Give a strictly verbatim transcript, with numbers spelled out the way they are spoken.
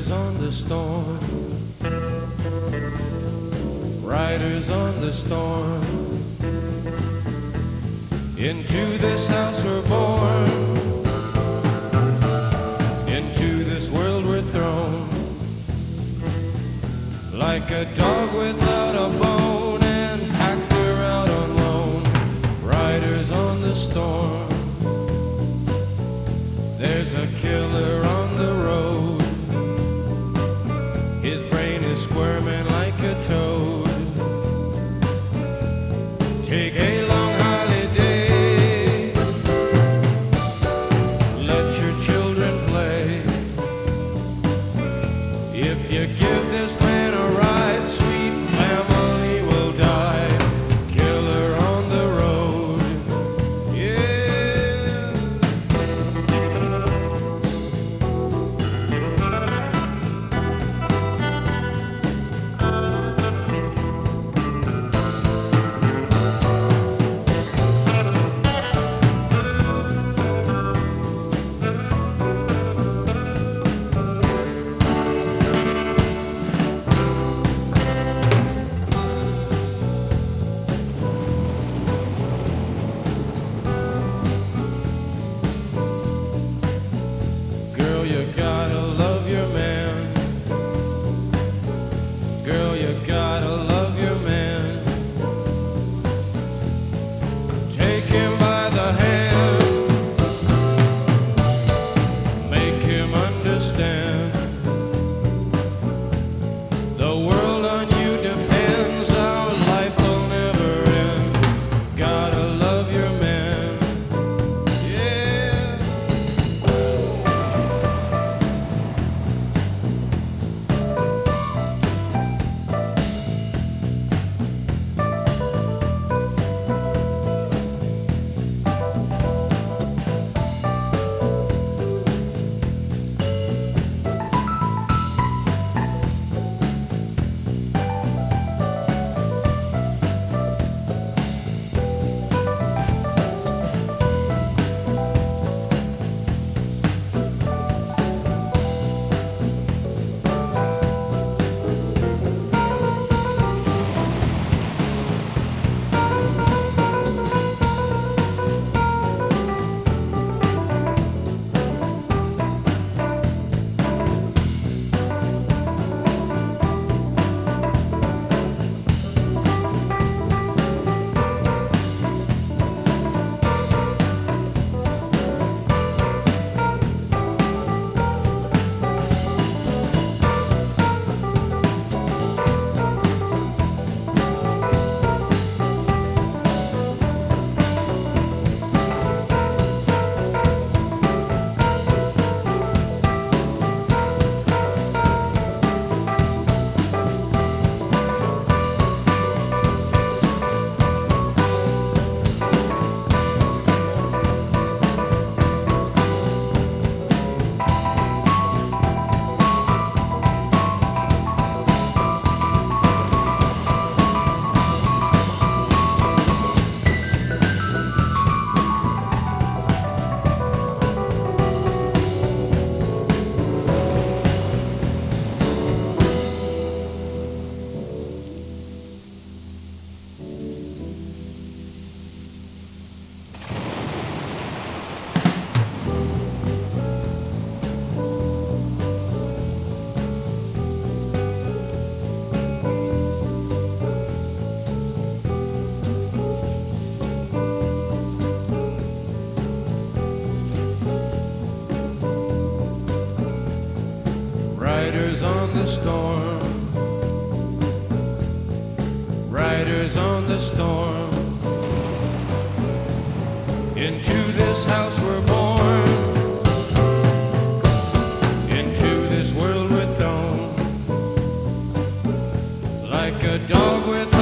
Riders on the storm, riders on the storm. Into this house we're born, into this world we're thrown, like a dog without a bone and packed her out on loan. Riders on the storm, there's a killer on the road. His brain is squirming like a toad. Take a long holiday, let your children play. If you give this man a ride, sweet family will die. Killer on the road, yeah. Girl, you gotta love your man. Girl, you gotta love your man. Take him by the hand, make him understand. The world on you depends, our life will never end. Gotta love your man, yeah. Riders on the storm, riders on the storm. Into this house we're born, into this world we're thrown, like a dog with